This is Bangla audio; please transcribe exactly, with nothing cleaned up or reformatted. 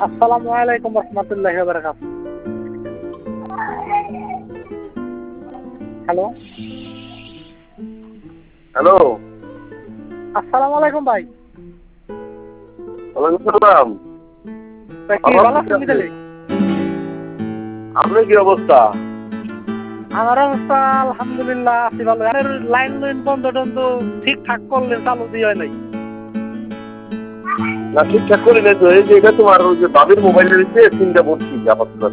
আসসালামু আলাইকুম রহমতুল্লাহি ওয়া বারাকাতুহু। Hello hello. আসসালামু আলাইকুম ভাই। ওয়ালাইকুম সালাম। তা কি ভালো আছেন তাহলে? আপনার কি অবস্থা? আমার অবস্থা আলহামদুলিল্লাহ আছি ভালো। আর লাইন লাইন বন্ধ টন্ধ ঠিকঠাক করলেন, চালু দিয়ে হয় নাই। না ঠিকঠাক করি নাই তো, এই যে এটা তোমার ওই যে বাবির মোবাইলের ভিতরে সিমটা ভর্তি আপাতত।